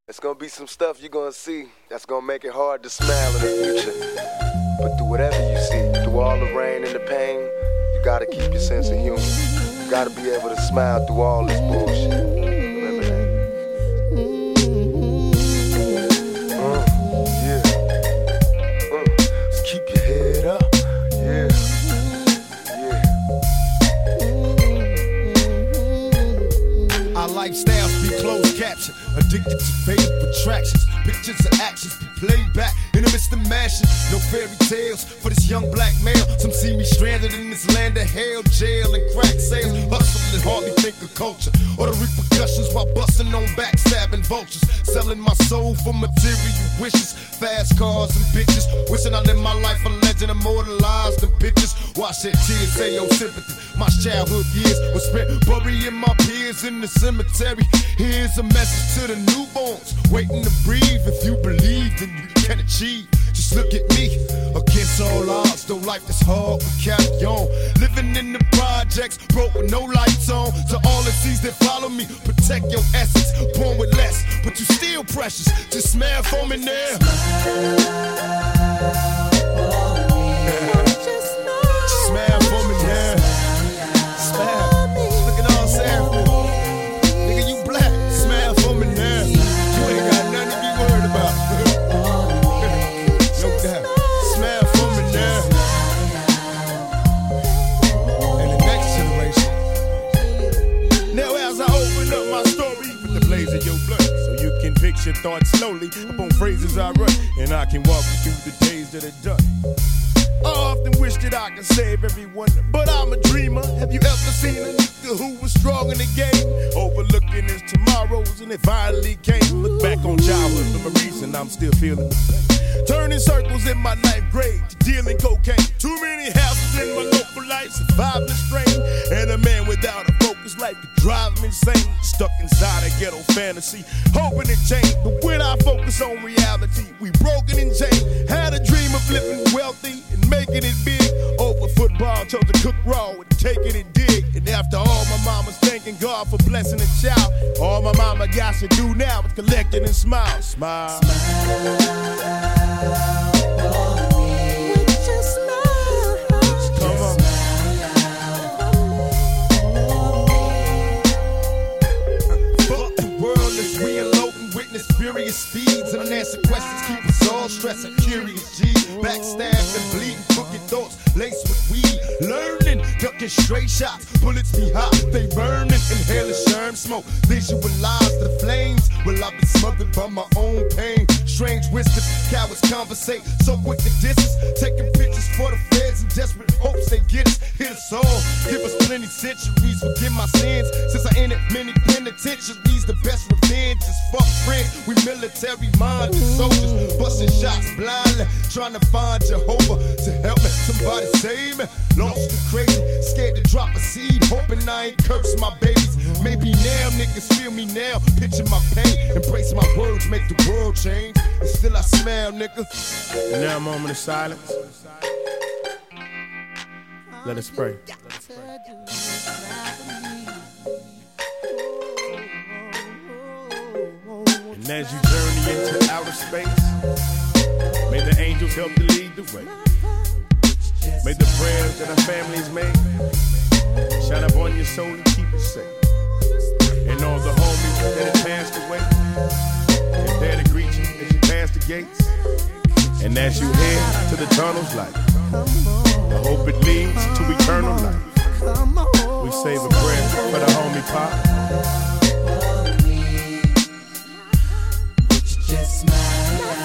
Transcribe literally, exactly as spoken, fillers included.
It's gonna be some stuff you're gonna see that's gonna make it hard to smile in the future. But through whatever you see, through all the rain and the pain, you gotta keep your sense of humor. You gotta be able to smile through all this bullshit. Remember that. Uh, yeah. Uh, just keep your head up. Yeah. Yeah. Our lifestyles be closed caption. Addicted to faded attractions. Pictures of actions be played back in the midst of mashing. No fairy tales for this young black male. Some see me stranded in this land of hell, jail and crack sales. Hustle and hardly think of culture or the repercussions while busting on backstabbing vultures. Selling my soul for material wishes. Fast cars and bitches. Wishing I lived my life a legend immortalized in pictures. Why shed tears, say your sympathy. My childhood years were spent burying my peers in the cemetery. Here's a message to the newborns waiting to breathe. If you believe, then you can achieve. Just look at me, against all odds. Though life is hard, we carry on. Living in the projects, broke with no lights on. To all the seas that follow me, protect your essence. Born with less, but you still precious. Just smile for me now. Just smile for me now. Smile. Look at all I'm saying. Nigga, you black. Smile for me now. You ain't got nothing to be worried about. No doubt. Smile for me now. And the next generation. Now as I open up my story with the blaze of your blood, so you can fix your thoughts slowly upon phrases I write, and I can walk you through the days that are done. I often wish that I could save everyone, but I'm a dreamer. Have you ever seen a nigga who was strong in the game, overlooking his tomorrows, and it finally came? Look back on childhood for a reason I'm still feeling the pain. Turning circles in my ninth grade, dealing cocaine. Too many houses in my local life, surviving the strain. And a man without a focus life could drive him insane. Stuck inside a ghetto fantasy, hoping it changed. But when I focus on reality, we broken and chained. Had a dream of living wealthy and making it big. Over football, chose to cook raw and taking it dig. And after all, my mama's thanking God for blessing a child. All my mama got to do now is collect it and smile. Smile. Smile. Furious speeds and unanswered questions keep us all stressed and curious. G, backstabbed and bleeding, crooked thoughts laced with weed. Learning, ducking straight shots, bullets be hot, they burning. Inhaling sherm smoke, visualize the flames. Well, I've been smothered by my own pain. Strange whispers, cowards conversate, so quick to distance. Taking pictures for the feds in desperate hopes they get us. Hit us all, give us plenty centuries, forgive my sins. Since I entered many penitentiaries, the best revenge is fuck friends. We military minded soldiers, busting shots blindly, trying to find Jehovah to help me. Somebody save me. Lost and crazy, scared to drop a seed, hoping I ain't curse my babies. Maybe now niggas feel me now, picture my pain, embrace my words, make the world change. And still I smile, nigga. And now a moment of silence. Let us pray. And as you journey into outer space, may the angels help to lead the way. May the prayers that our families made shine upon your soul and keep it safe. And all the homies that have passed away, is there to greet you as you pass the gates. And as you head to the tunnel's light, I hope it leads to eternal life. We save a prayer for the homie Pop. Just smile.